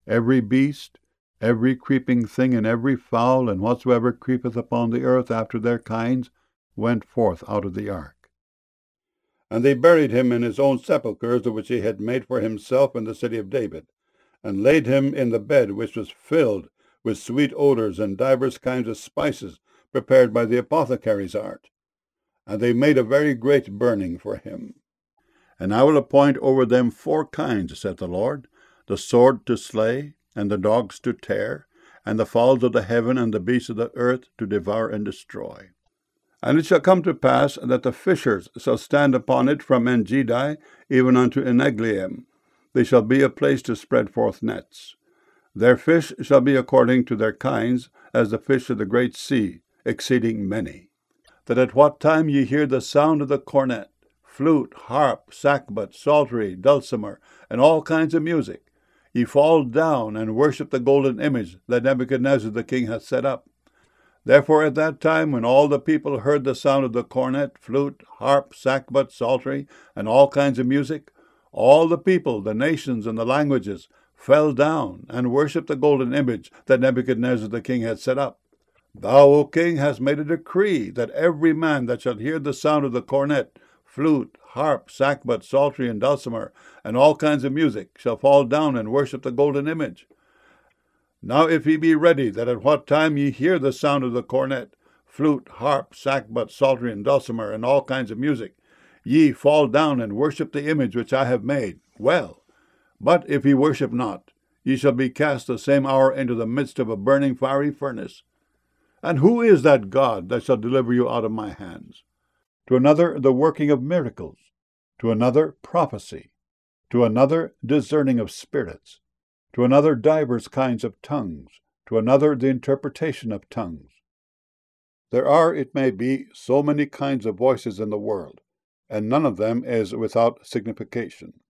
every beast, every creeping thing, and every fowl, and whatsoever creepeth upon the earth after their kinds, went forth out of the ark. And they buried him in his own sepulchres, which he had made for himself in the city of David, and laid him in the bed which was filled with sweet odors and divers kinds of spices prepared by the apothecary's art. And they made a very great burning for him. And I will appoint over them 4 kinds, saith the Lord, the sword to slay, and the dogs to tear, and the fowls of the heaven and the beasts of the earth to devour and destroy. And it shall come to pass that the fishers shall stand upon it from En-gedi even unto Eneglaim. They shall be a place to spread forth nets. Their fish shall be according to their kinds, as the fish of the great sea, exceeding many. That at what time ye hear the sound of the cornet, flute, harp, sackbut, psaltery, dulcimer, and all kinds of music, ye fall down and worship the golden image that Nebuchadnezzar the king hath set up. Therefore at that time, when all the people heard the sound of the cornet, flute, harp, sackbut, psaltery, and all kinds of music, all the people, the nations, and the languages fell down and worshipped the golden image that Nebuchadnezzar the king had set up. Thou, O king, hast made a decree that every man that shall hear the sound of the cornet, flute, harp, sackbut, psaltery, and dulcimer, and all kinds of music, shall fall down and worship the golden image. Now if ye be ready, that at what time ye hear the sound of the cornet, flute, harp, sackbut, psaltery, and dulcimer, and all kinds of music, ye fall down and worship the image which I have made, well. But if ye worship not, ye shall be cast the same hour into the midst of a burning fiery furnace. And who is that God that shall deliver you out of my hands? To another the working of miracles, to another prophecy, to another discerning of spirits, to another divers kinds of tongues, to another the interpretation of tongues. There are, it may be, so many kinds of voices in the world, and none of them is without signification.